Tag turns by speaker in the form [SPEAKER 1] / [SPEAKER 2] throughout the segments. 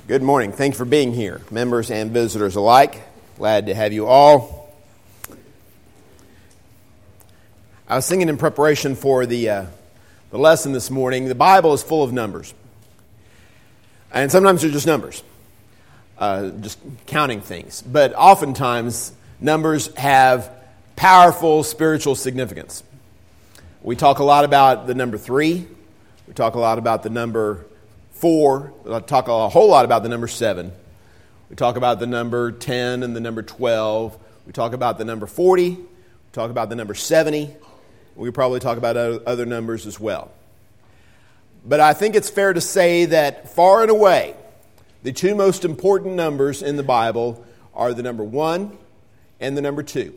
[SPEAKER 1] Good morning. Thank you for being here, members and visitors alike. Glad to have you all. I was thinking in preparation for the lesson this morning, the Bible is full of numbers. And sometimes they're just numbers, just counting things. But oftentimes, numbers have powerful spiritual significance. We talk a lot about the number 3. We talk a lot about the number 4. We talk a whole lot about the number 7. We talk about the number 10 and the number 12. We talk about the number 40. We talk about the number 70. We probably talk about other numbers as well. But I think it's fair to say that far and away, the two most important numbers in the Bible are the number 1 and the number 2.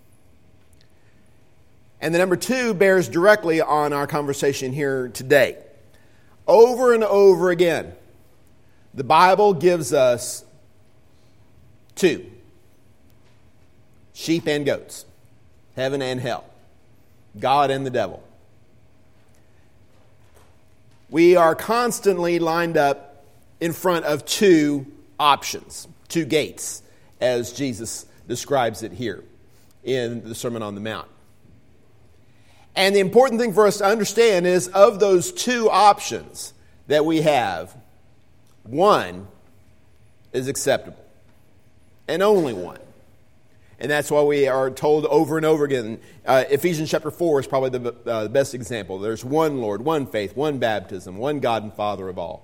[SPEAKER 1] And the number 2 bears directly on our conversation here today. Over and over again, the Bible gives us 2. Sheep and goats. Heaven and hell. God and the devil. We are constantly lined up in front of 2 options, 2 gates, as Jesus describes it here in the Sermon on the Mount. And the important thing for us to understand is, of those 2 options that we have, one is acceptable. And only one. And that's why we are told over and over again. Ephesians chapter 4 is probably the best example. There's one Lord, one faith, one baptism, one God and Father of all.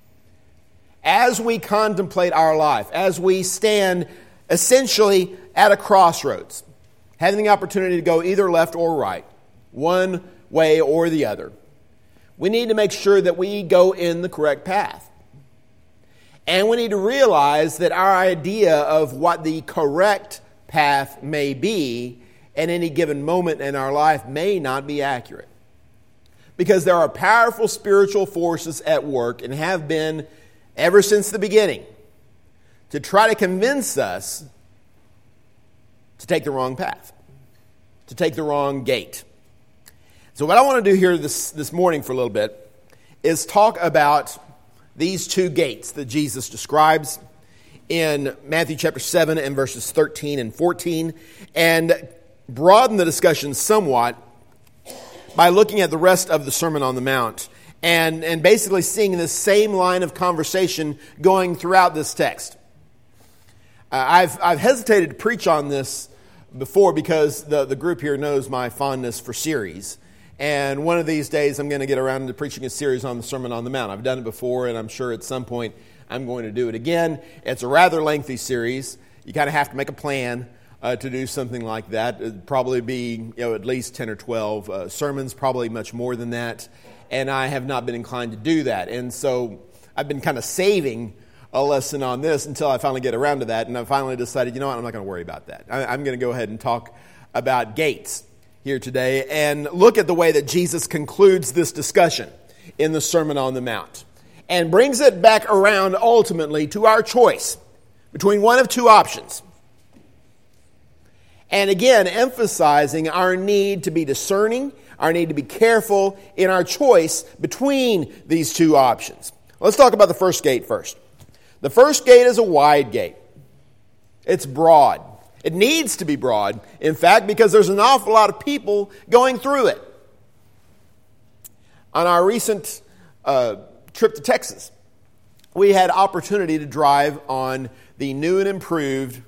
[SPEAKER 1] As we contemplate our life, as we stand essentially at a crossroads, having the opportunity to go either left or right, one way or the other, we need to make sure that we go in the correct path. And we need to realize that our idea of what the correct path may be at any given moment in our life may not be accurate. Because there are powerful spiritual forces at work, and have been ever since the beginning, to try to convince us to take the wrong path, to take the wrong gate. So what I want to do here this morning for a little bit is talk about these 2 gates that Jesus describes in Matthew chapter 7 and verses 13 and 14, and broaden the discussion somewhat by looking at the rest of the Sermon on the Mount and basically seeing this same line of conversation going throughout this text. I've hesitated to preach on this before because the group here knows my fondness for series. And one of these days I'm going to get around to preaching a series on the Sermon on the Mount. I've done it before, and I'm sure at some point I'm going to do it again. It's a rather lengthy series. You kind of have to make a plan to do something like that. It'd probably be at least 10 or 12 sermons, probably much more than that. And I have not been inclined to do that. And so I've been kind of saving a lesson on this until I finally get around to that. And I finally decided, I'm not going to worry about that. I'm going to go ahead and talk about gates here today and look at the way that Jesus concludes this discussion in the Sermon on the Mount and brings it back around ultimately to our choice between one of 2 options. And again, emphasizing our need to be discerning, our need to be careful in our choice between these 2 options. Let's talk about the first gate first. The first gate is a wide gate. It's broad. It needs to be broad, in fact, because there's an awful lot of people going through it. On our recent trip to Texas, we had opportunity to drive on the new and improved,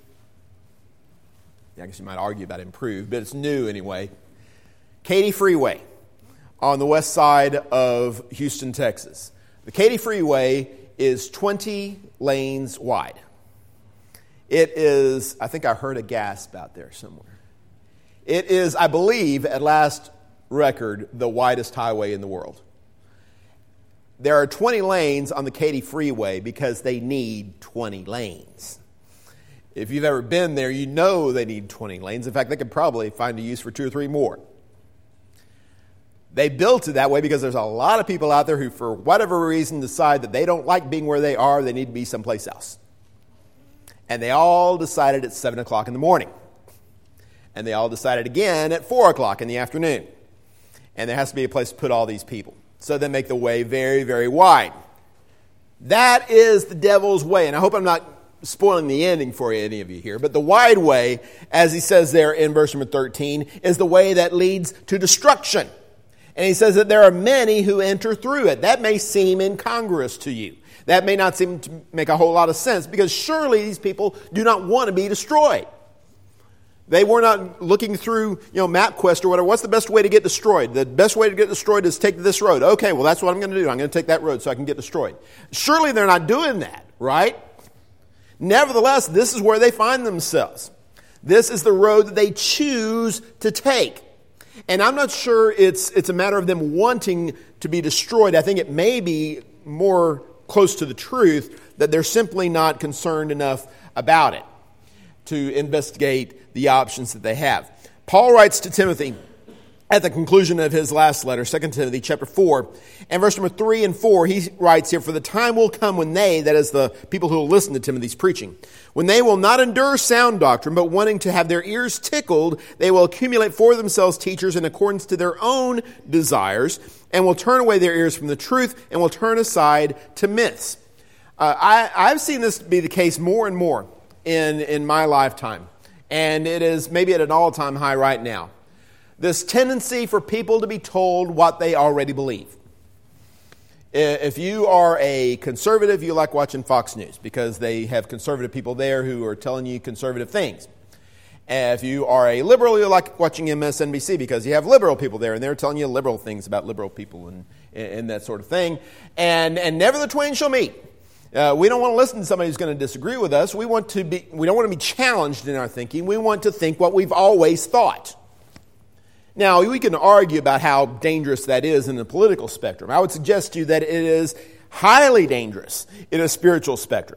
[SPEAKER 1] I guess you might argue about improved, but it's new anyway, Katy Freeway on the west side of Houston, Texas. The Katy Freeway is 20 lanes wide. It is, I think I heard a gasp out there somewhere. It is, I believe, at last record, the widest highway in the world. There are 20 lanes on the Katy Freeway because they need 20 lanes. If you've ever been there, you know they need 20 lanes. In fact, they could probably find a use for 2 or 3 more. They built it that way because there's a lot of people out there who, for whatever reason, decide that they don't like being where they are, they need to be someplace else. And they all decided at 7 o'clock in the morning. And they all decided again at 4 o'clock in the afternoon. And there has to be a place to put all these people. So they make the way very, very wide. That is the devil's way. And I hope I'm not spoiling the ending for any of you here. But the wide way, as he says there in verse number 13, is the way that leads to destruction. And he says that there are many who enter through it. That may seem incongruous to you. That may not seem to make a whole lot of sense, because surely these people do not want to be destroyed. They were not looking through, MapQuest or whatever. What's the best way to get destroyed? The best way to get destroyed is take this road. Okay, well, that's what I'm going to do. I'm going to take that road so I can get destroyed. Surely they're not doing that, right? Nevertheless, this is where they find themselves. This is the road that they choose to take. And I'm not sure it's a matter of them wanting to be destroyed. I think it may be more close to the truth that they're simply not concerned enough about it to investigate the options that they have. Paul writes to Timothy at the conclusion of his last letter, 2 Timothy chapter 4, and verse number 3 and 4, he writes here, "For the time will come when they," that is the people who will listen to Timothy's preaching, "when they will not endure sound doctrine, but wanting to have their ears tickled, they will accumulate for themselves teachers in accordance to their own desires, and will turn away their ears from the truth, and will turn aside to myths." I've seen this be the case more and more in my lifetime. And it is maybe at an all-time high right now. This tendency for people to be told what they already believe. If you are a conservative, you like watching Fox News because they have conservative people there who are telling you conservative things. If you are a liberal, you like watching MSNBC because you have liberal people there and they're telling you liberal things about liberal people and that sort of thing. And never the twain shall meet. We don't want to listen to somebody who's going to disagree with us. We don't want to be challenged in our thinking. We want to think what we've always thought. Now, we can argue about how dangerous that is in the political spectrum. I would suggest to you that it is highly dangerous in a spiritual spectrum.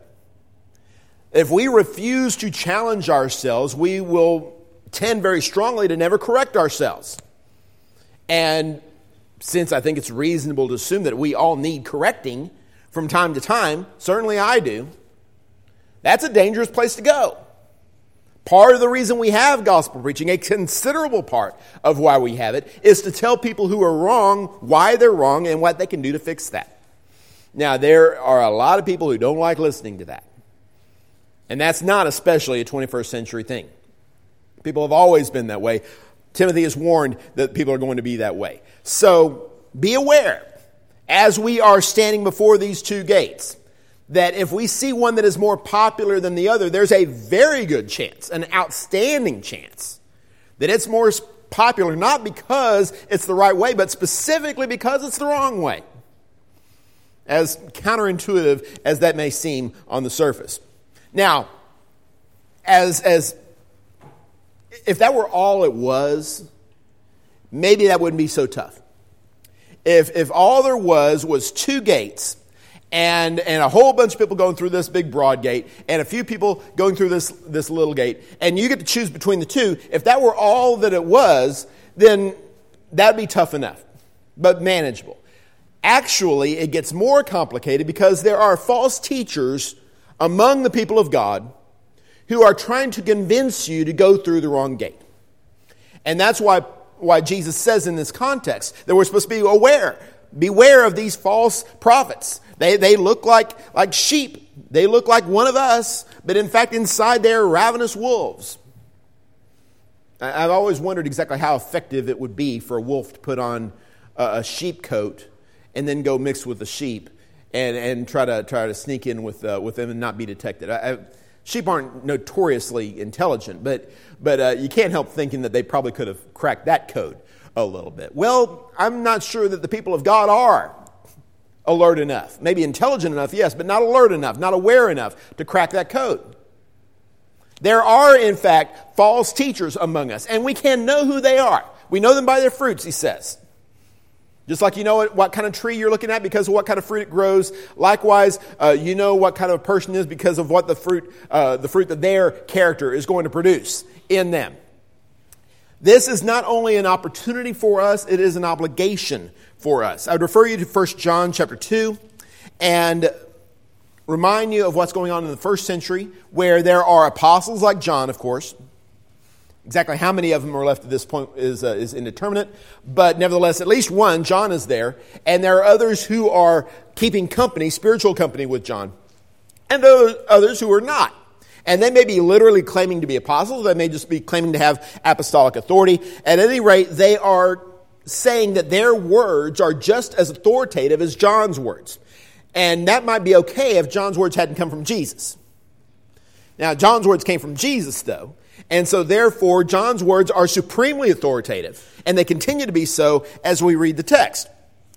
[SPEAKER 1] If we refuse to challenge ourselves, we will tend very strongly to never correct ourselves. And since I think it's reasonable to assume that we all need correcting from time to time, certainly I do, that's a dangerous place to go. Part of the reason we have gospel preaching, a considerable part of why we have it, is to tell people who are wrong why they're wrong and what they can do to fix that. Now, there are a lot of people who don't like listening to that. And that's not especially a 21st century thing. People have always been that way. Timothy is warned that people are going to be that way. So, be aware, as we are standing before these two gates, that if we see one that is more popular than the other, there's a very good chance, an outstanding chance, that it's more popular, not because it's the right way, but specifically because it's the wrong way. As counterintuitive as that may seem on the surface. Now, as if that were all it was, maybe that wouldn't be so tough. If all there was two gates, and a whole bunch of people going through this big broad gate, and a few people going through this little gate, and you get to choose between the two, if that were all that it was, then that'd be tough enough, but manageable. Actually, it gets more complicated because there are false teachers among the people of God who are trying to convince you to go through the wrong gate. And that's why Jesus says in this context that we're supposed to be aware. Beware of these false prophets. They look like sheep. They look like one of us, but in fact inside they're ravenous wolves. I've always wondered exactly how effective it would be for a wolf to put on a sheep coat and then go mix with the sheep and try to sneak in with them and not be detected. Sheep aren't notoriously intelligent, but you can't help thinking that they probably could have cracked that code a little bit. Well, I'm not sure that the people of God are alert enough. Maybe intelligent enough, yes, but not alert enough, not aware enough to crack that code. There are, in fact, false teachers among us, and we can know who they are. We know them by their fruits, he says. Just like you know what kind of tree you're looking at because of what kind of fruit it grows. Likewise, you know what kind of a person is because of what the fruit that their character is going to produce in them. This is not only an opportunity for us, it is an obligation for us. I would refer you to 1 John chapter 2 and remind you of what's going on in the first century where there are apostles like John, of course, Exactly how many of them are left at this point is indeterminate, but nevertheless, at least one, John, is there, and there are others who are keeping company, spiritual company with John, and others who are not. And they may be literally claiming to be apostles, they may just be claiming to have apostolic authority. At any rate, they are saying that their words are just as authoritative as John's words. And that might be okay if John's words hadn't come from Jesus. Now, John's words came from Jesus, though. And so, therefore, John's words are supremely authoritative. And they continue to be so as we read the text.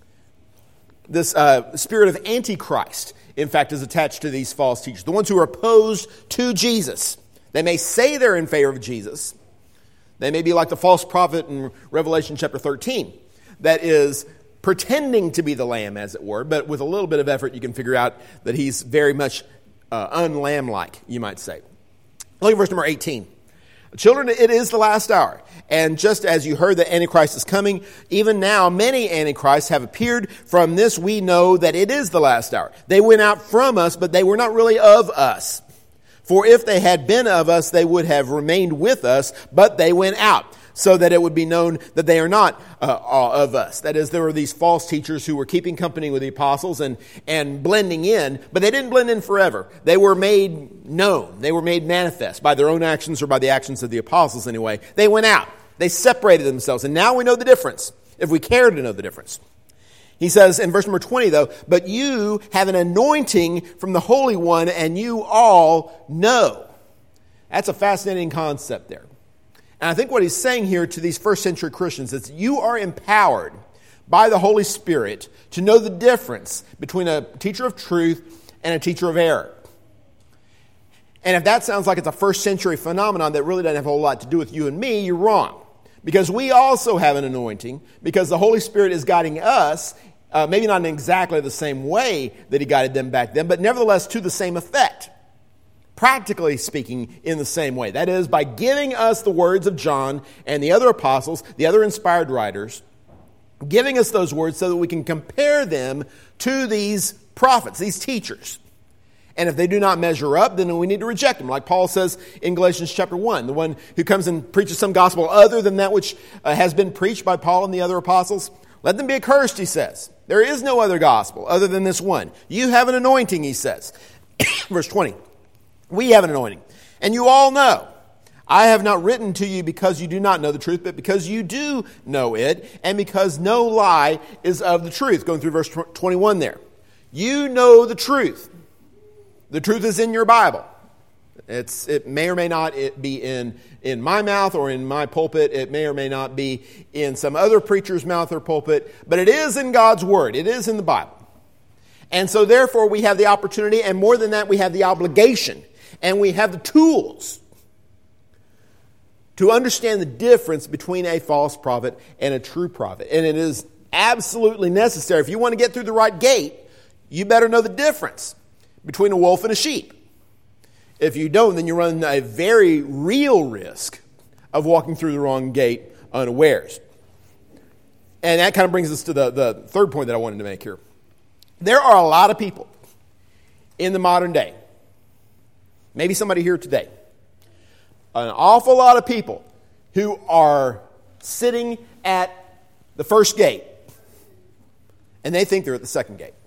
[SPEAKER 1] This spirit of Antichrist, in fact, is attached to these false teachers. The ones who are opposed to Jesus. They may say they're in favor of Jesus. They may be like the false prophet in Revelation chapter 13. That is pretending to be the lamb, as it were. But with a little bit of effort, you can figure out that he's very much unlamb-like, you might say. Look at verse number 18. Children, it is the last hour. And just as you heard that Antichrist is coming, even now many Antichrists have appeared. From this we know that it is the last hour. They went out from us, but they were not really of us. For if they had been of us, they would have remained with us, but they went out, so that it would be known that they are not of us. That is, there were these false teachers who were keeping company with the apostles and blending in, but they didn't blend in forever. They were made known. They were made manifest by their own actions or by the actions of the apostles anyway. They went out. They separated themselves. And now we know the difference, if we care to know the difference. He says in verse number 20, though, but you have an anointing from the Holy One, and you all know. That's a fascinating concept there. And I think what he's saying here to these first century Christians is you are empowered by the Holy Spirit to know the difference between a teacher of truth and a teacher of error. And if that sounds like it's a first century phenomenon that really doesn't have a whole lot to do with you and me, you're wrong. Because we also have an anointing, because the Holy Spirit is guiding us, maybe not in exactly the same way that he guided them back then, but nevertheless to the same effect. Practically speaking, in the same way. That is, by giving us the words of John and the other apostles, the other inspired writers, giving us those words so that we can compare them to these prophets, these teachers. And if they do not measure up, then we need to reject them. Like Paul says in Galatians chapter 1, the one who comes and preaches some gospel other than that which has been preached by Paul and the other apostles, let them be accursed, he says. There is no other gospel other than this one. You have an anointing, he says. Verse 20. We have an anointing, and you all know. I have not written to you because you do not know the truth, but because you do know it, and because no lie is of the truth. Going through verse 21 there. You know the truth. The truth is in your Bible. It may or may not be in my mouth or in my pulpit. It may or may not be in some other preacher's mouth or pulpit, but it is in God's Word. It is in the Bible. And so therefore we have the opportunity, and more than that, we have the obligation. And we have the tools to understand the difference between a false prophet and a true prophet. And it is absolutely necessary. If you want to get through the right gate, you better know the difference between a wolf and a sheep. If you don't, then you run a very real risk of walking through the wrong gate unawares. And that kind of brings us to the third point that I wanted to make here. There are a lot of people in the modern day, maybe somebody here today, an awful lot of people who are sitting at the first gate and they think they're at the second gate.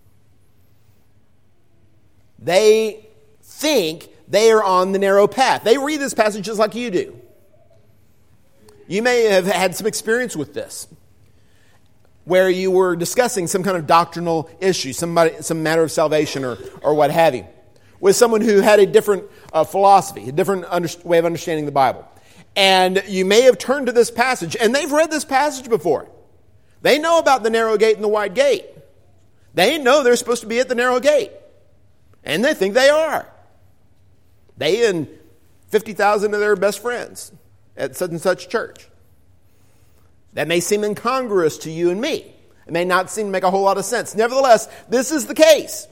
[SPEAKER 1] They think they are on the narrow path. They read this passage just like you do. You may have had some experience with this, where you were discussing some kind of doctrinal issue, some matter of salvation or what have you, with someone who had a different philosophy, a different way of understanding the Bible. And you may have turned to this passage, and they've read this passage before. They know about the narrow gate and the wide gate. They know they're supposed to be at the narrow gate. And they think they are. They and 50,000 of their best friends at such and such church. That may seem incongruous to you and me. It may not seem to make a whole lot of sense. Nevertheless, this is the case.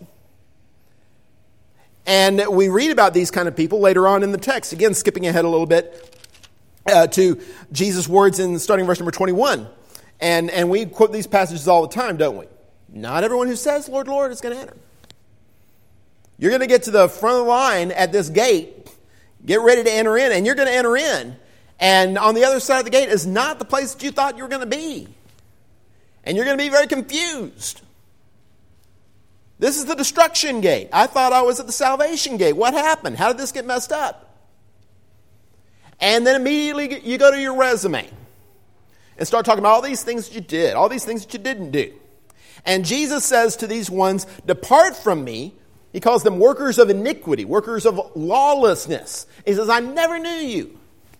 [SPEAKER 1] And we read about these kind of people later on in the text. Again, skipping ahead a little bit to Jesus' words in starting verse number 21. And we quote these passages all the time, don't we? Not everyone who says, Lord, Lord, is going to enter. You're going to get to the front of the line at this gate, get ready to enter in, and you're going to enter in. And on the other side of the gate is not the place that you thought you were going to be. And you're going to be very confused. This is the destruction gate. I thought I was at the salvation gate. What happened? How did this get messed up? And then immediately you go to your resume and start talking about all these things that you did, all these things that you didn't do. And Jesus says to these ones, depart from me. He calls them workers of iniquity, workers of lawlessness. He says, I never knew you.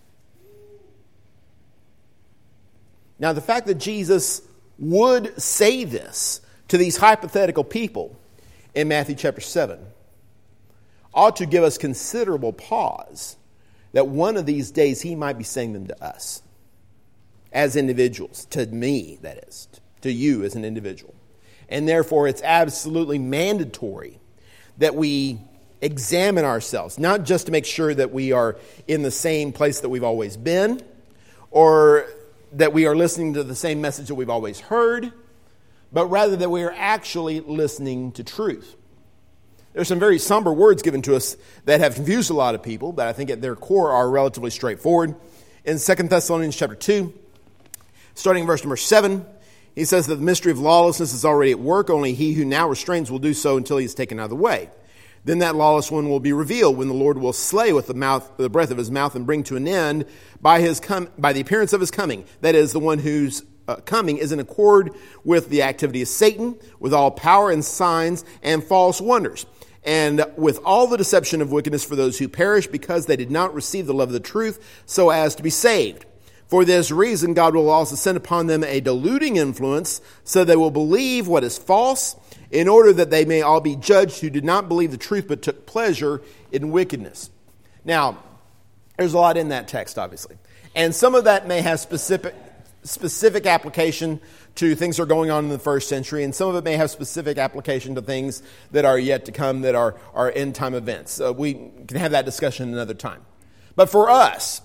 [SPEAKER 1] Now, the fact that Jesus would say this to these hypothetical people in Matthew chapter 7 ought to give us considerable pause that one of these days he might be saying them to us as individuals, to me, that is, to you as an individual. And therefore, it's absolutely mandatory that we examine ourselves, not just to make sure that we are in the same place that we've always been, or that we are listening to the same message that we've always heard, but rather that we are actually listening to truth. There's some very somber words given to us that have confused a lot of people, but I think at their core are relatively straightforward. In 2 Thessalonians chapter 2, starting in verse number 7, he says that the mystery of lawlessness is already at work. Only he who now restrains will do so until he is taken out of the way. Then that lawless one will be revealed when the Lord will slay with the breath of his mouth and bring to an end by the appearance of his coming. That is, the one whose coming is in accord with the activity of Satan, with all power and signs and false wonders, and with all the deception of wickedness for those who perish because they did not receive the love of the truth so as to be saved. For this reason, God will also send upon them a deluding influence, so they will believe what is false, in order that they may all be judged who did not believe the truth but took pleasure in wickedness. Now, there's a lot in that text, obviously. And some of that may have specific application to things that are going on in the first century, and some of it may have specific application to things that are yet to come that are end-time events. We can have that discussion another time. But for us,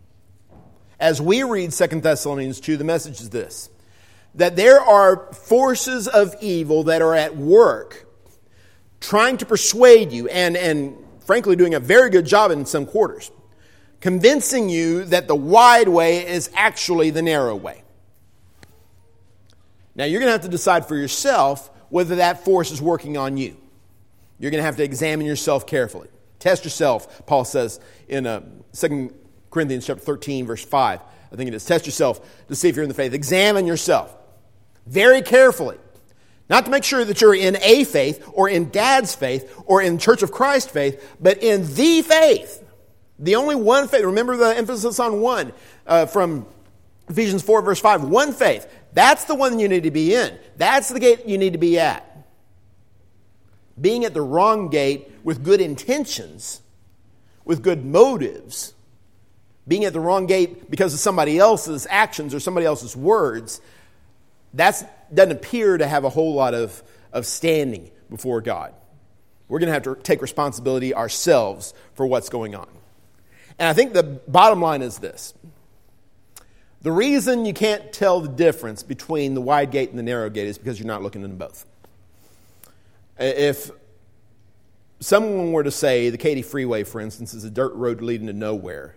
[SPEAKER 1] as we read 2 Thessalonians 2, the message is this: that there are forces of evil that are at work trying to persuade you and frankly doing a very good job in some quarters, convincing you that the wide way is actually the narrow way. Now, you're going to have to decide for yourself whether that force is working on you. You're going to have to examine yourself carefully. Test yourself, Paul says in 2 Corinthians chapter 13, verse 5. I think it is. Test yourself to see if you're in the faith. Examine yourself very carefully. Not to make sure that you're in a faith or in Dad's faith or in Church of Christ faith, but in the faith. The only one faith. Remember the emphasis on one from Ephesians 4, verse 5. One faith. That's the one you need to be in. That's the gate you need to be at. Being at the wrong gate with good intentions, with good motives, being at the wrong gate because of somebody else's actions or somebody else's words, that doesn't appear to have a whole lot of standing before God. We're going to have to take responsibility ourselves for what's going on. And I think the bottom line is this. The reason you can't tell the difference between the wide gate and the narrow gate is because you're not looking at them both. If someone were to say the Katy Freeway, for instance, is a dirt road leading to nowhere,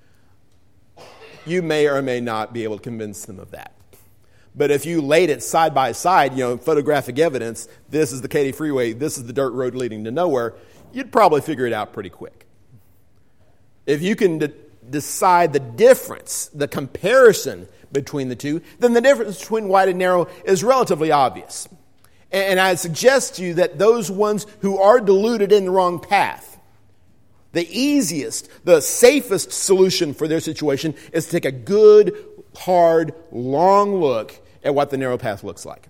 [SPEAKER 1] you may or may not be able to convince them of that. But if you laid it side by side, photographic evidence, this is the Katy Freeway, this is the dirt road leading to nowhere, you'd probably figure it out pretty quick. If you can decide the difference, the comparison between the two, then the difference between wide and narrow is relatively obvious. And I suggest to you that those ones who are deluded in the wrong path, the easiest, the safest solution for their situation is to take a good, hard, long look at what the narrow path looks like.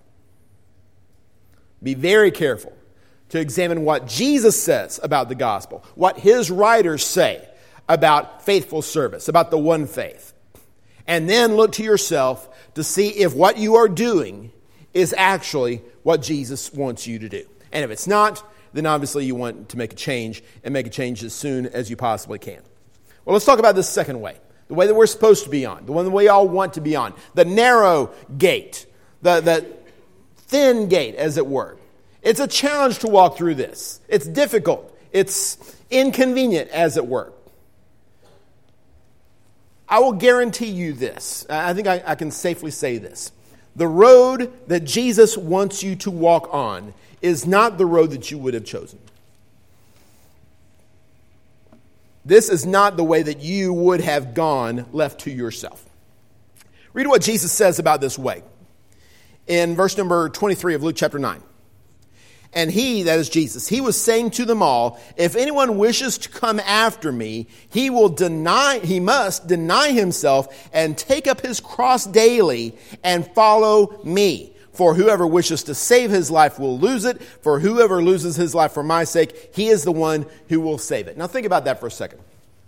[SPEAKER 1] Be very careful to examine what Jesus says about the gospel, what his writers say about faithful service, about the one faith. And then look to yourself to see if what you are doing is actually what Jesus wants you to do. And if it's not, then obviously you want to make a change, and make a change as soon as you possibly can. Well, let's talk about this second way, the way that we're supposed to be on, the one that we all want to be on, the narrow gate, the thin gate, as it were. It's a challenge to walk through this. It's difficult. It's inconvenient, as it were. I will guarantee you this. I think I can safely say this. The road that Jesus wants you to walk on is not the road that you would have chosen. This is not the way that you would have gone left to yourself. Read what Jesus says about this way in verse number 23 of Luke chapter 9. And he, that is Jesus, he was saying to them all, if anyone wishes to come after me, he must deny himself and take up his cross daily and follow me. For whoever wishes to save his life will lose it. For whoever loses his life for my sake, he is the one who will save it. Now think about that for a second.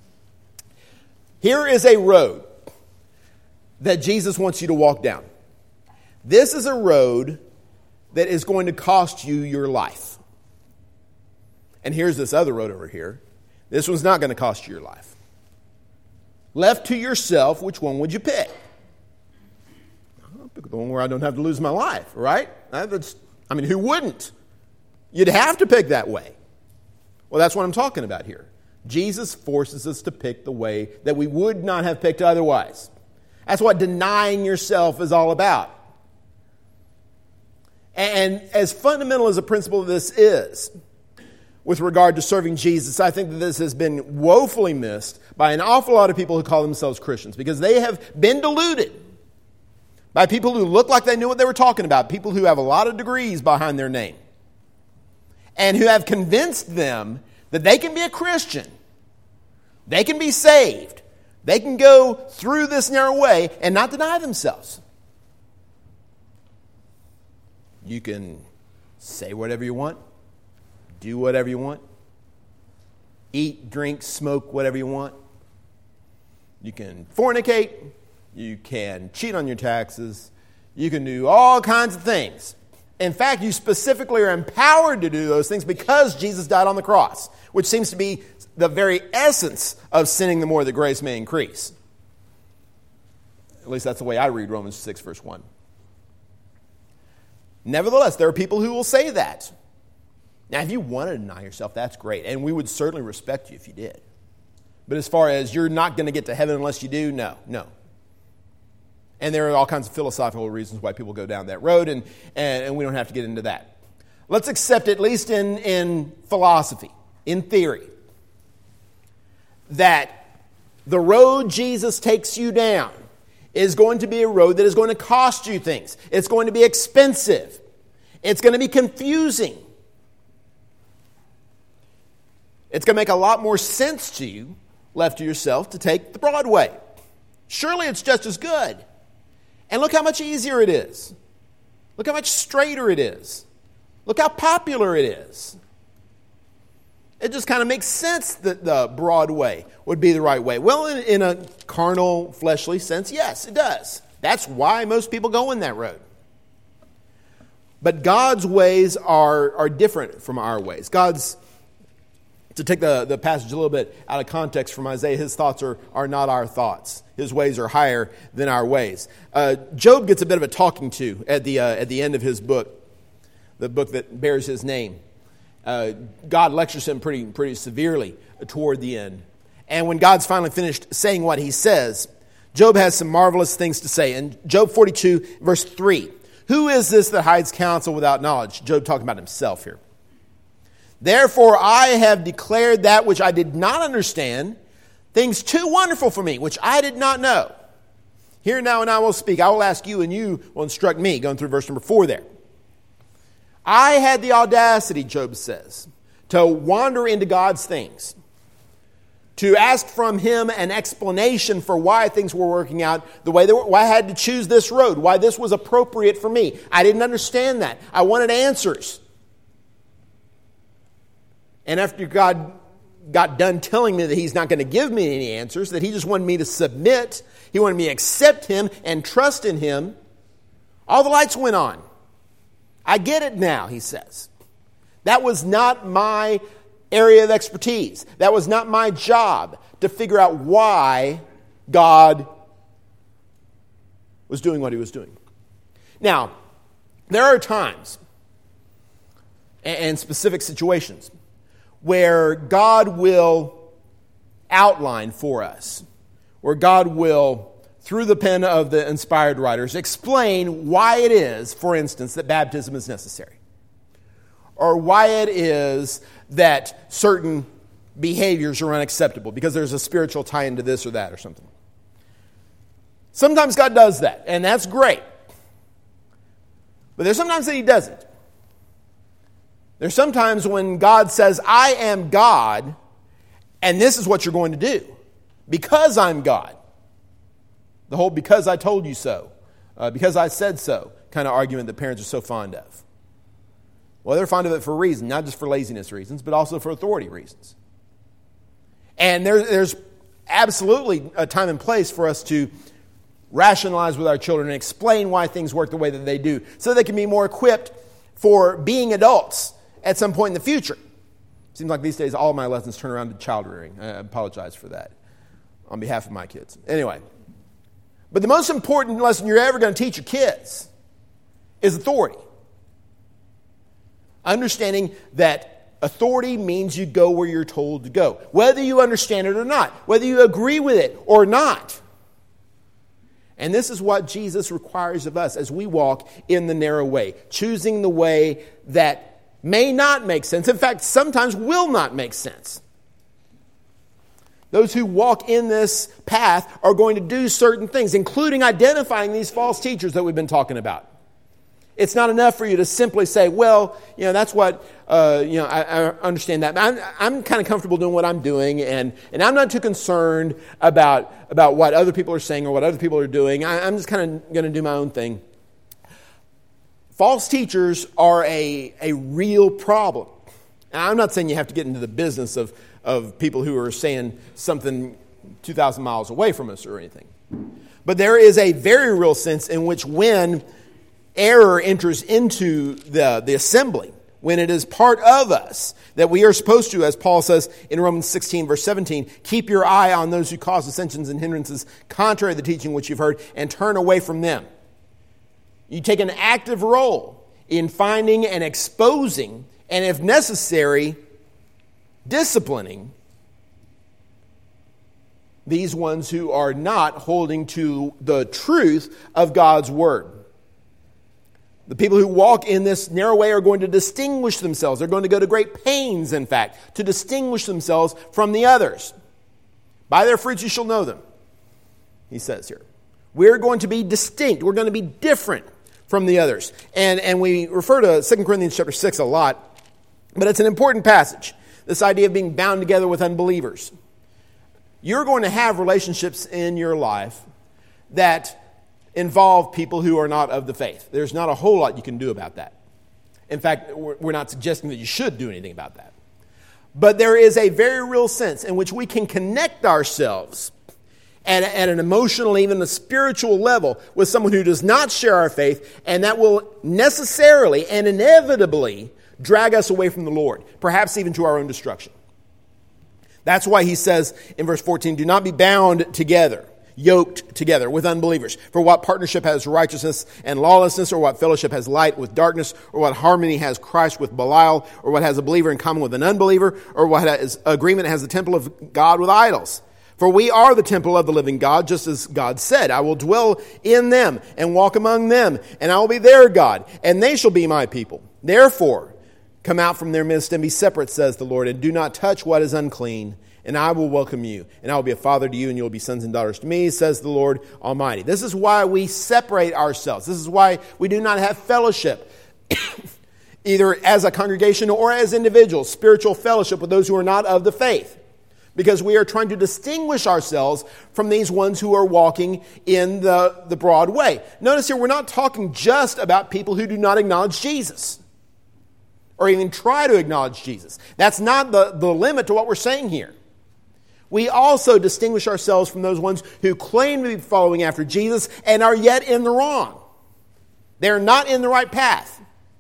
[SPEAKER 1] Here is a road that Jesus wants you to walk down. This is a road that is going to cost you your life. And here's this other road over here. This one's not going to cost you your life. Left to yourself, which one would you pick? I'll pick the one where I don't have to lose my life, right? Who wouldn't? You'd have to pick that way. Well, that's what I'm talking about here. Jesus forces us to pick the way that we would not have picked otherwise. That's what denying yourself is all about. And as fundamental as a principle this is, with regard to serving Jesus, I think that this has been woefully missed by an awful lot of people who call themselves Christians, because they have been deluded by people who look like they knew what they were talking about, people who have a lot of degrees behind their name, and who have convinced them that they can be a Christian, they can be saved, they can go through this narrow way and not deny themselves. You can say whatever you want, do whatever you want, eat, drink, smoke whatever you want. You can fornicate, you can cheat on your taxes, you can do all kinds of things. In fact, you specifically are empowered to do those things because Jesus died on the cross, which seems to be the very essence of sinning the more that grace may increase. At least that's the way I read Romans 6, verse 1. Nevertheless, there are people who will say that. Now, if you want to deny yourself, that's great. And we would certainly respect you if you did. But as far as you're not going to get to heaven unless you do, no. And there are all kinds of philosophical reasons why people go down that road, and we don't have to get into that. Let's accept, at least in philosophy, in theory, that the road Jesus takes you down is going to be a road that is going to cost you things. It's going to be expensive. It's going to be confusing. It's going to make a lot more sense to you, left to yourself, to take the broad way. Surely it's just as good. And look how much easier it is. Look how much straighter it is. Look how popular it is. It just kind of makes sense that the broad way would be the right way. Well, in a carnal, fleshly sense, yes, it does. That's why most people go in that road. But God's ways are different from our ways. To take the passage a little bit out of context from Isaiah, his thoughts are not our thoughts. His ways are higher than our ways. Job gets a bit of a talking to at the end of his book, the book that bears his name. God lectures him pretty severely toward the end. And when God's finally finished saying what he says, Job has some marvelous things to say. In Job 42, verse 3, who is this that hides counsel without knowledge? Job talking about himself here. Therefore I have declared that which I did not understand, things too wonderful for me, which I did not know. Hear now and I will speak. I will ask you and you will instruct me. Going through verse number 4 there. I had the audacity, Job says, to wander into God's things, to ask from him an explanation for why things were working out the way they were, why I had to choose this road, why this was appropriate for me. I didn't understand that. I wanted answers. And after God got done telling me that he's not going to give me any answers, that he just wanted me to submit, he wanted me to accept him and trust in him, all the lights went on. I get it now, he says. That was not my area of expertise. That was not my job to figure out why God was doing what he was doing. Now, there are times and specific situations where God will outline for us where God will, through the pen of the inspired writers, explain why it is, for instance, that baptism is necessary. Or why it is that certain behaviors are unacceptable because there's a spiritual tie into this or that or something. Sometimes God does that, and that's great. But there's sometimes that He doesn't. There's sometimes when God says, I am God, and this is what you're going to do. Because I'm God. The whole because I told you so, because I said so kind of argument that parents are so fond of. Well, they're fond of it for a reason, not just for laziness reasons, but also for authority reasons. And there's absolutely a time and place for us to rationalize with our children and explain why things work the way that they do, so they can be more equipped for being adults at some point in the future. Seems like these days all my lessons turn around to child rearing. I apologize for that on behalf of my kids. Anyway, but the most important lesson you're ever going to teach your kids is authority. Understanding that authority means you go where you're told to go, whether you understand it or not, whether you agree with it or not. And this is what Jesus requires of us as we walk in the narrow way, choosing the way that may not make sense. In fact, sometimes will not make sense. Those who walk in this path are going to do certain things, including identifying these false teachers that we've been talking about. It's not enough for you to simply say, well, that's what, I understand that. I'm kind of comfortable doing what I'm doing, and I'm not too concerned about what other people are saying or what other people are doing. I'm just kind of going to do my own thing. False teachers are a real problem. Now, I'm not saying you have to get into the business of people who are saying something 2,000 miles away from us or anything. But there is a very real sense in which when error enters into the assembly, when it is part of us, that we are supposed to, as Paul says in Romans 16, verse 17, keep your eye on those who cause dissensions and hindrances contrary to the teaching which you've heard, and turn away from them. You take an active role in finding and exposing, and if necessary, disciplining these ones who are not holding to the truth of God's Word. The people who walk in this narrow way are going to distinguish themselves. They're going to go to great pains, in fact, to distinguish themselves from the others. By their fruits you shall know them, he says here. We're going to be distinct. We're going to be different from the others. And we refer to 2 Corinthians chapter 6 a lot, but it's an important passage. This idea of being bound together with unbelievers. You're going to have relationships in your life that involve people who are not of the faith. There's not a whole lot you can do about that. In fact, we're not suggesting that you should do anything about that. But there is a very real sense in which we can connect ourselves at an emotional, even a spiritual level with someone who does not share our faith, and that will necessarily and inevitably drag us away from the Lord, perhaps even to our own destruction. That's why he says in verse 14, do not be bound together, yoked together with unbelievers. For what partnership has righteousness and lawlessness, or what fellowship has light with darkness, or what harmony has Christ with Belial, or what has a believer in common with an unbeliever, or what has agreement has the temple of God with idols? For we are the temple of the living God, just as God said, I will dwell in them and walk among them, and I will be their God, and they shall be my people. Therefore, come out from their midst and be separate, says the Lord, and do not touch what is unclean, and I will welcome you, and I will be a father to you, and you will be sons and daughters to me, says the Lord Almighty. This is why we separate ourselves. This is why we do not have fellowship, either as a congregation or as individuals, spiritual fellowship with those who are not of the faith. Because we are trying to distinguish ourselves from these ones who are walking in the broad way. Notice here, we're not talking just about people who do not acknowledge Jesus, or even try to acknowledge Jesus. That's not the limit to what we're saying here. We also distinguish ourselves from those ones who claim to be following after Jesus and are yet in the wrong. They're not in the right path.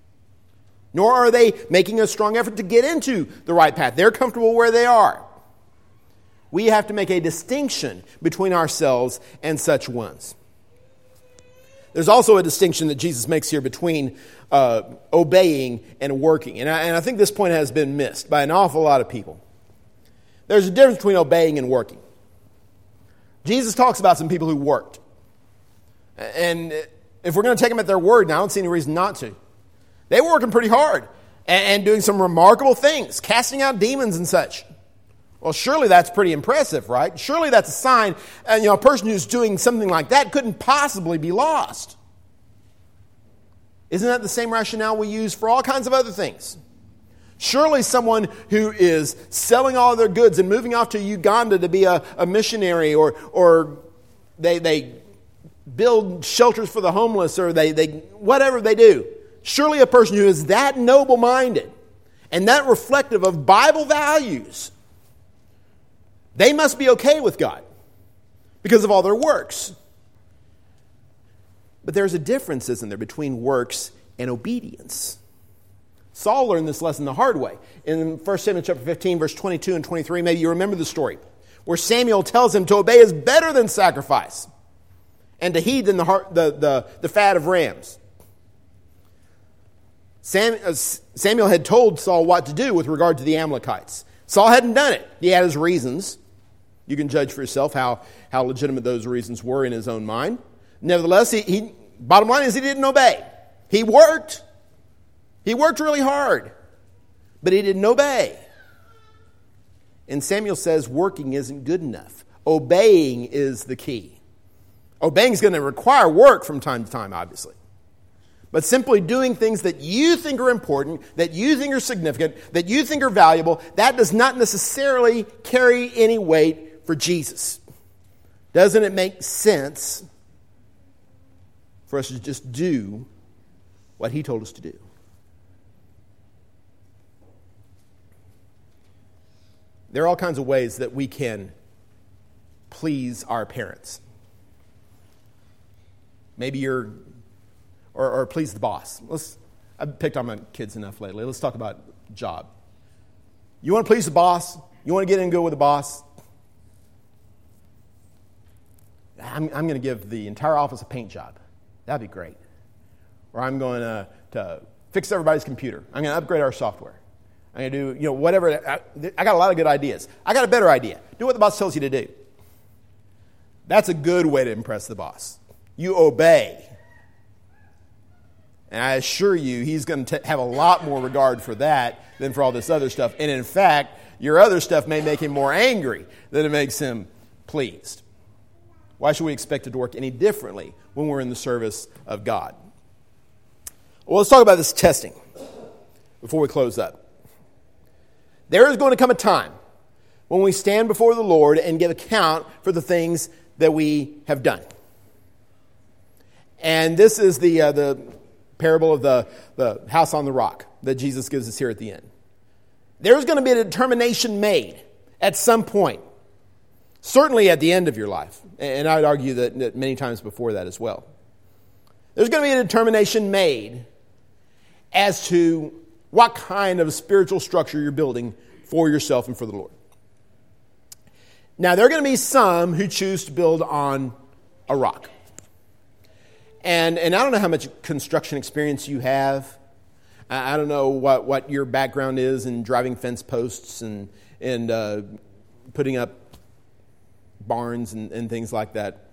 [SPEAKER 1] Nor are they making a strong effort to get into the right path. They're comfortable where they are. We have to make a distinction between ourselves and such ones. There's also a distinction that Jesus makes here between obeying and working. And I think this point has been missed by an awful lot of people. There's a difference between obeying and working. Jesus talks about some people who worked. And if we're going to take them at their word, now I don't see any reason not to. They were working pretty hard and doing some remarkable things, casting out demons and such. Well, surely that's pretty impressive, right? Surely that's a sign. And, a person who's doing something like that couldn't possibly be lost. Isn't that the same rationale we use for all kinds of other things? Surely someone who is selling all of their goods and moving off to Uganda to be a missionary, or they build shelters for the homeless, or they whatever they do. Surely a person who is that noble-minded and that reflective of Bible values, they must be okay with God because of all their works. But there's a difference, isn't there, between works and obedience. Saul learned this lesson the hard way. In 1 Samuel chapter 15, verse 22 and 23, maybe you remember the story, where Samuel tells him to obey is better than sacrifice, and to heed than the fat of rams. Samuel had told Saul what to do with regard to the Amalekites. Saul hadn't done it. He had his reasons. You can judge for yourself how legitimate those reasons were in his own mind. Nevertheless, he bottom line is he didn't obey. He worked. He worked really hard, but he didn't obey. And Samuel says working isn't good enough. Obeying is the key. Obeying is going to require work from time to time, obviously. But simply doing things that you think are important, that you think are significant, that you think are valuable, that does not necessarily carry any weight for Jesus. Doesn't it make sense for us to just do what he told us to do? There are all kinds of ways that we can please our parents. Maybe or please the boss. I've picked on my kids enough lately. Let's talk about job. You want to please the boss? You want to get in good with the boss? I'm going to give the entire office a paint job. That'd be great. Or I'm going to fix everybody's computer. I'm going to upgrade our software. I'm going to do, whatever. I got a lot of good ideas. I got a better idea. Do what the boss tells you to do. That's a good way to impress the boss. You obey. And I assure you, he's going to have a lot more regard for that than for all this other stuff. And in fact, your other stuff may make him more angry than it makes him pleased. Why should we expect it to work any differently when we're in the service of God? Well, let's talk about this testing before we close up. There is going to come a time when we stand before the Lord and give account for the things that we have done. And this is the parable of the house on the rock that Jesus gives us here at the end. There's going to be a determination made at some point, certainly at the end of your life. And I would argue that many times before that as well. There's going to be a determination made as to what kind of spiritual structure you're building for yourself and for the Lord. Now, there are going to be some who choose to build on a rock. And I don't know how much construction experience you have. I don't know what your background is in driving fence posts and putting up barns and things like that.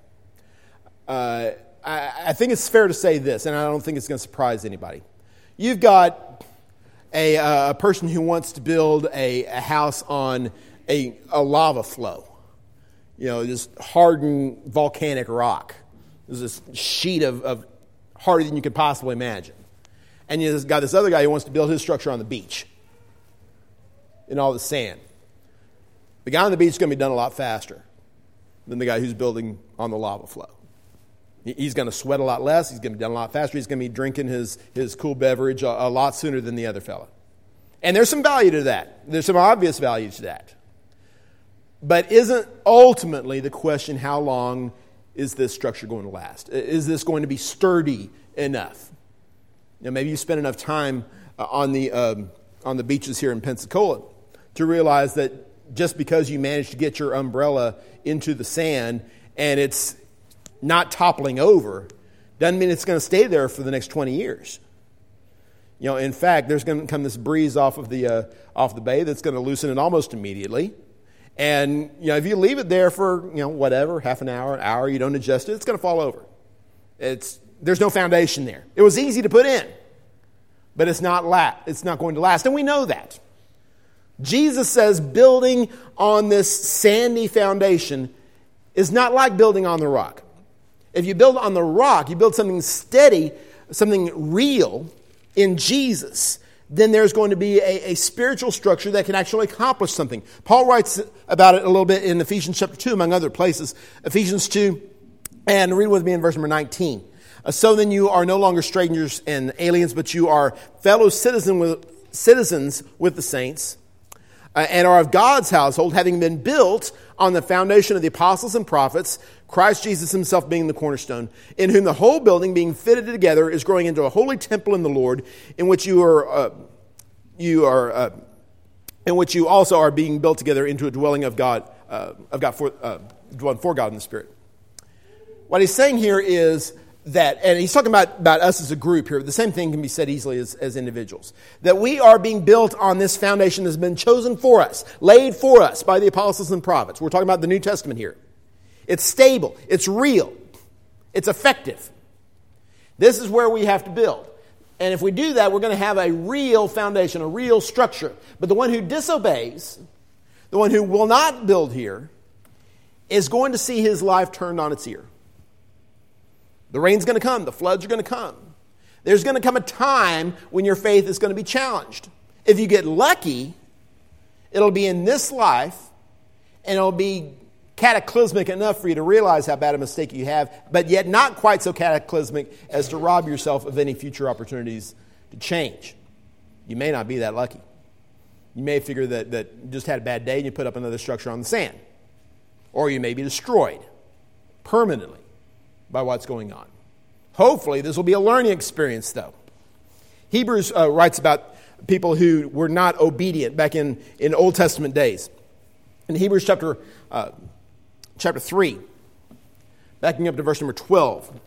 [SPEAKER 1] I think it's fair to say this, and I don't think it's going to surprise anybody. You've got a person who wants to build a house on a lava flow. Just hardened volcanic rock. There's this sheet of harder than you could possibly imagine. And you've got this other guy who wants to build his structure on the beach in all the sand. The guy on the beach is going to be done a lot faster than the guy who's building on the lava flow. He's going to sweat a lot less. He's going to be done a lot faster. He's going to be drinking his cool beverage a lot sooner than the other fellow. And there's some value to that. There's some obvious value to that. But isn't ultimately the question, how long is this structure going to last? Is this going to be sturdy enough? Maybe you spend enough time on the beaches here in Pensacola to realize that just because you managed to get your umbrella into the sand and it's not toppling over, doesn't mean it's going to stay there for the next 20 years. In fact, there's going to come this breeze off of the bay that's going to loosen it almost immediately. And, if you leave it there for, whatever, half an hour, you don't adjust it, it's going to fall over. There's no foundation there. It was easy to put in, but it's not going to last. And we know that. Jesus says building on this sandy foundation is not like building on the rock. If you build on the rock, you build something steady, something real in Jesus, then there's going to be a spiritual structure that can actually accomplish something. Paul writes about it a little bit in Ephesians chapter 2, among other places. Ephesians 2, and read with me in verse number 19. So then you are no longer strangers and aliens, but you are fellow citizens with the saints, and are of God's household, having been built on the foundation of the apostles and prophets, Christ Jesus himself being the cornerstone, in whom the whole building being fitted together is growing into a holy temple in the Lord, in which you also are being built together into a dwelling of God, dwelling for God in the Spirit. What he's saying here is that, and he's talking about us as a group here, but the same thing can be said easily as individuals, that we are being built on this foundation that's been chosen for us, laid for us by the apostles and prophets. We're talking about the New Testament here. It's stable. It's real. It's effective. This is where we have to build. And if we do that, we're going to have a real foundation, a real structure. But the one who disobeys, the one who will not build here, is going to see his life turned on its ear. The rain's going to come. The floods are going to come. There's going to come a time when your faith is going to be challenged. If you get lucky, it'll be in this life, and it'll be cataclysmic enough for you to realize how bad a mistake you have, but yet not quite so cataclysmic as to rob yourself of any future opportunities to change. You may not be that lucky. You may figure that you just had a bad day and you put up another structure on the sand. Or you may be destroyed permanently by what's going on. Hopefully this will be a learning experience, though. Hebrews writes about people who were not obedient back in Old Testament days. In Hebrews chapter 3, backing up to verse number 12.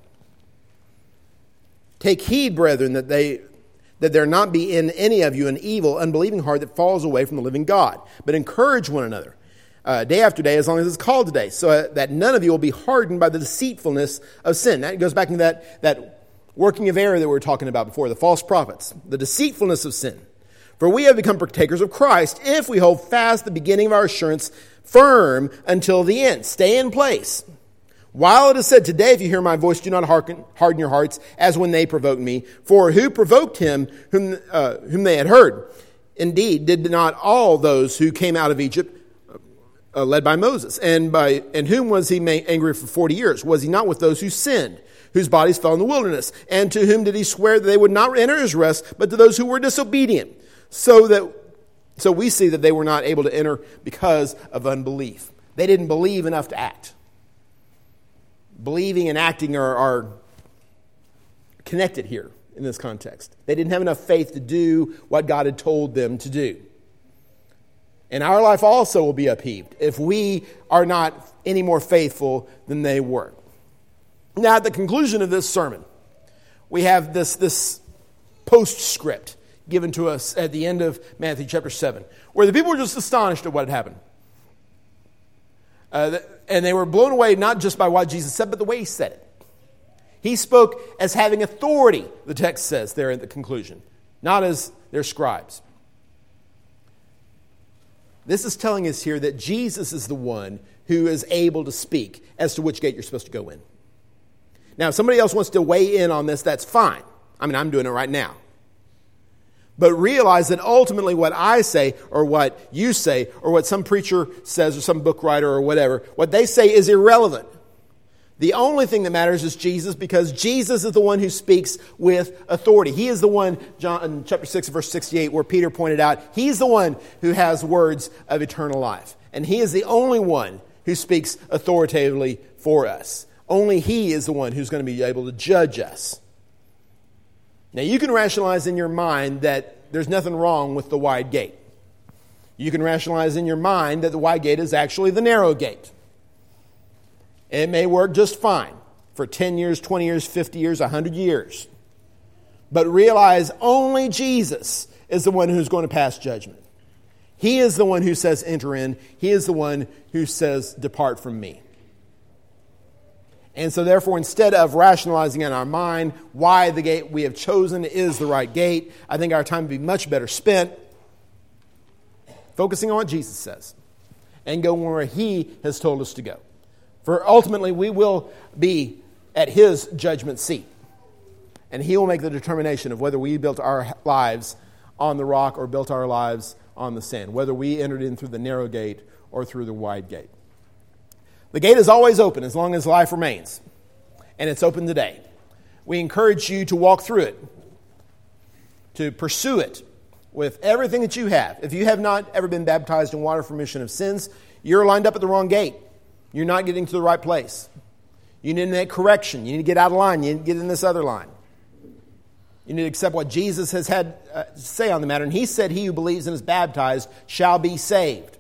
[SPEAKER 1] Take heed, brethren, that there not be in any of you an evil, unbelieving heart that falls away from the living God, but encourage one another day after day, as long as it's called today, so that none of you will be hardened by the deceitfulness of sin. That goes back into that working of error that we were talking about before, the false prophets, the deceitfulness of sin. For we have become partakers of Christ if we hold fast the beginning of our assurance firm until the end. Stay in place. While it is said, today, if you hear my voice, do not harden your hearts as when they provoked me. For who provoked him whom they had heard? Indeed, did not all those who came out of Egypt, led by Moses? And whom was he angry for 40 years? Was he not with those who sinned, whose bodies fell in the wilderness? And to whom did he swear that they would not enter his rest, but to those who were disobedient? So we see that they were not able to enter because of unbelief. They didn't believe enough to act. Believing and acting are connected here in this context. They didn't have enough faith to do what God had told them to do. And our life also will be upheaved if we are not any more faithful than they were. Now, at the conclusion of this sermon, we have this postscript given to us at the end of Matthew chapter 7, where the people were just astonished at what had happened. And they were blown away not just by what Jesus said, but the way he said it. He spoke as having authority, the text says there at the conclusion, not as their scribes. This is telling us here that Jesus is the one who is able to speak as to which gate you're supposed to go in. Now, if somebody else wants to weigh in on this, that's fine. I mean, I'm doing it right now. But realize that ultimately what I say or what you say or what some preacher says or some book writer or whatever, what they say is irrelevant. The only thing that matters is Jesus, because Jesus is the one who speaks with authority. He is the one, John chapter 6 verse 68, where Peter pointed out, he's the one who has words of eternal life. And he is the only one who speaks authoritatively for us. Only he is the one who's going to be able to judge us. Now, you can rationalize in your mind that there's nothing wrong with the wide gate. You can rationalize in your mind that the wide gate is actually the narrow gate. It may work just fine for 10 years, 20 years, 50 years, 100 years. But realize only Jesus is the one who's going to pass judgment. He is the one who says, enter in. He is the one who says, depart from me. And so therefore, instead of rationalizing in our mind why the gate we have chosen is the right gate, I think our time would be much better spent focusing on what Jesus says and going where He has told us to go. For ultimately, we will be at His judgment seat. And He will make the determination of whether we built our lives on the rock or built our lives on the sand, whether we entered in through the narrow gate or through the wide gate. The gate is always open as long as life remains, and it's open today. We encourage you to walk through it, to pursue it with everything that you have. If you have not ever been baptized in water for remission of sins, you're lined up at the wrong gate. You're not getting to the right place. You need to make correction. You need to get out of line. You need to get in this other line. You need to accept what Jesus has had to say on the matter. And He said, he who believes and is baptized shall be saved.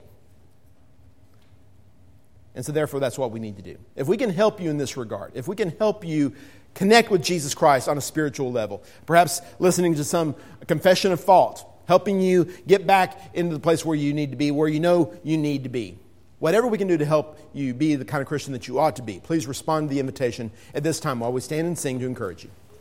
[SPEAKER 1] And so therefore, that's what we need to do. If we can help you in this regard, if we can help you connect with Jesus Christ on a spiritual level, perhaps listening to some confession of fault, helping you get back into the place where you need to be, where you know you need to be. Whatever we can do to help you be the kind of Christian that you ought to be, please respond to the invitation at this time while we stand and sing to encourage you.